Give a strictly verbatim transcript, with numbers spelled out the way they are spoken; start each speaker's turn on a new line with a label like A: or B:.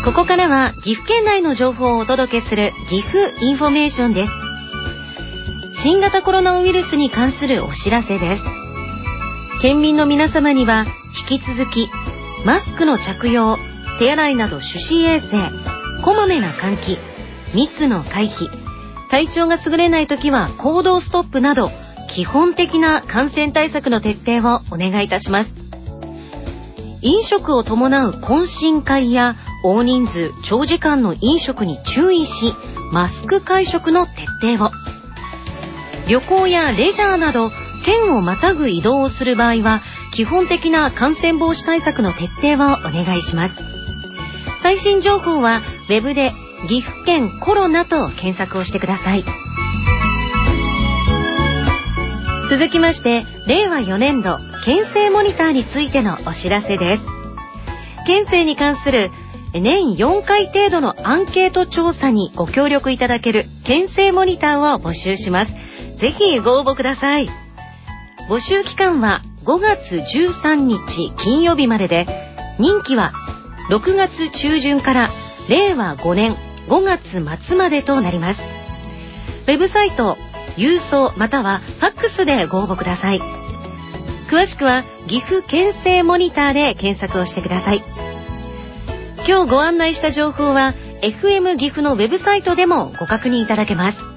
A: ここからは岐阜県内の情報をお届けする岐阜インフォメーションです。新型コロナウイルスに関するお知らせです。県民の皆様には引き続きマスクの着用、手洗いなど手指衛生、こまめな換気、密の回避、体調が優れないときは行動ストップなど基本的な感染対策の徹底をお願いいたします。飲食を伴う懇親会や大人数長時間の飲食に注意し、マスク会食の徹底を。旅行やレジャーなど県をまたぐ移動をする場合は基本的な感染防止対策の徹底をお願いします。最新情報はウェブで岐阜県コロナと検索をしてください。続きましてれいわよねんど県政モニターについてのお知らせです。県政に関する年よんかい程度のアンケート調査にご協力いただける県政モニターを募集します。ぜひご応募ください。募集期間はごがつじゅうさんにち金曜日までで、任期はろくがつちゅうじゅんかられいわごねんごがつまつまでとなります。ウェブサイト、郵送またはファックスでご応募ください。詳しくは岐阜県政モニターで検索をしてください。今日ご案内した情報は エフエム 岐阜のウェブサイトでもご確認いただけます。